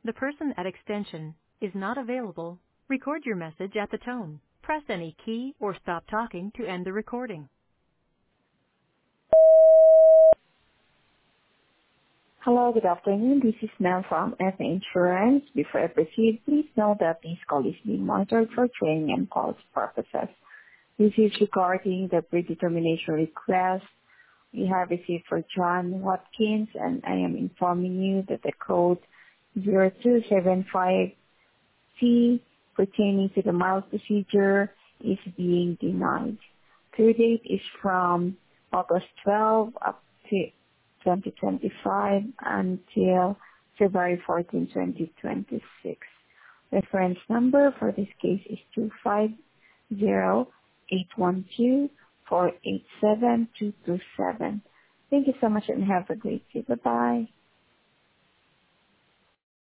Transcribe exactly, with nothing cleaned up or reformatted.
The person at extension is not available. Record your message at the tone. Press any key or stop talking to end the recording. Hello, good afternoon. This is Mel from F A Insurance. Before I proceed, please note that this call is being monitored for training and quality purposes. This is regarding the predetermination request we have received for John Watkins, and I am informing you that the code zero two seven five C pertaining to the mild procedure is being denied. Due date is from August twelfth up to twenty twenty-five until February fourteenth, twenty twenty-six. Reference number for this case is two five zero eight one two four eight seven two two seven. Thank you so much and have a great day. Bye-bye.